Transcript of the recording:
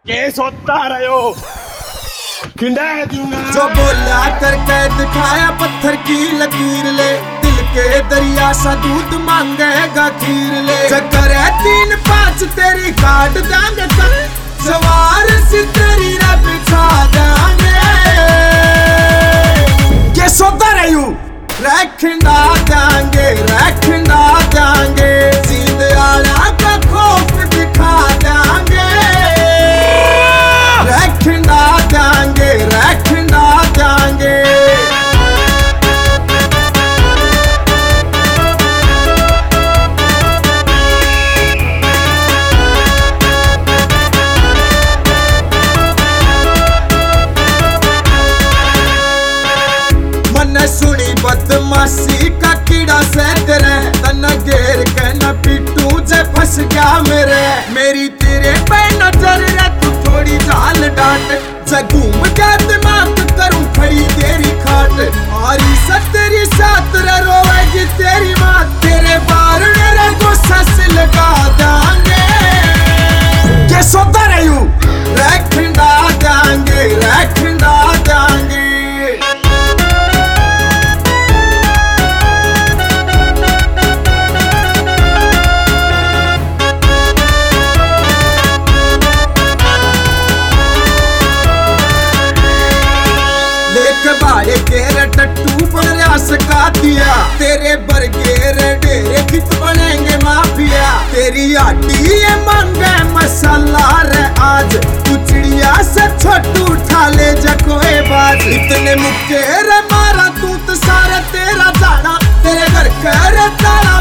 Case होता रहो खिंडा दूंगा। जो बोला करके दिखाया पत्थर की लकीर ले, दिल के दरिया सा दूध मांगेगा खीर ले। चक्कर है 3-5 तेरी काट देंगे कर, सवार सी तेरी रे बिछा देंगे। केस होता रहो रखना देंगे, रखना देंगे। सीधे आला का खौफ दिखा देंगे, रखना देंगे, रखना देंगे। मन सुनी बदमाशी का कीड़ा सहत रहे, तना घेर के न पिटू जे फंस गया मेरे। मेरी तेरे पे नजर रे तू थोड़ी जाल डांट, जे घूम गया दिमाग करूं खड़ी तेरी खाट। आरी सा तेरी साथ रे रोएगी तेरी माँ, तेरे बार रे गुस्सा से लगा देंगे। केस होता रहो रखना देंगे, रखना देंगे। बारे केरे टट्टू प्रयास का दिया, तेरे बरगेरे डेरे कित बनेंगे माफिया। तेरी आटी ये मांगे मसाला रे आज, तू चिड़िया से छोटू उठा ले जकोए बाज। इतने मुक्के रे मारा तू तो सारा तेरा जाना, तेरे घर का रे ताला